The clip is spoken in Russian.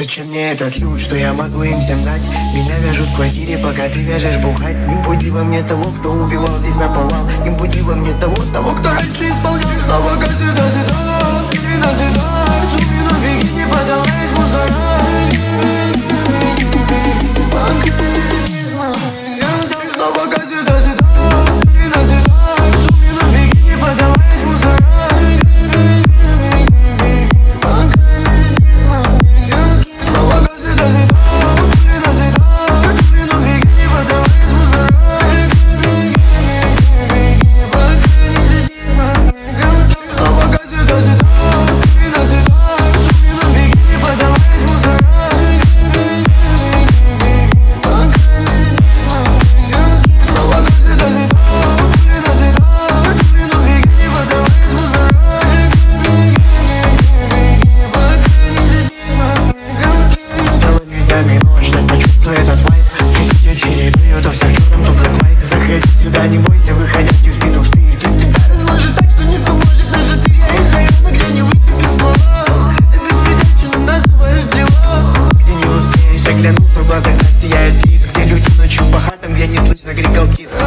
Зачем мне этот ключ, что я могу им всем дать? Меня вяжут в квартире, пока ты вяжешь бухать. Не буди во мне того, кто убивал, здесь наповал. Не буди во мне того, кто раньше исполнял. Снова газы, и назидает. Зумину беги, не подаваясь, мусора. Снова газы, и назидает. Зумину беги, не подаваясь, мусора. Не бойся выходить в спину штырь. Тут тебя разложит так, что не поможет наш штырь. Я из района, где не выйти без слова. Ты беспредельчиво называют дела. Где не успеешь оглянуться, в глазах засияют лиц. Где люди ночью по хатам, где не слышно криков птиц.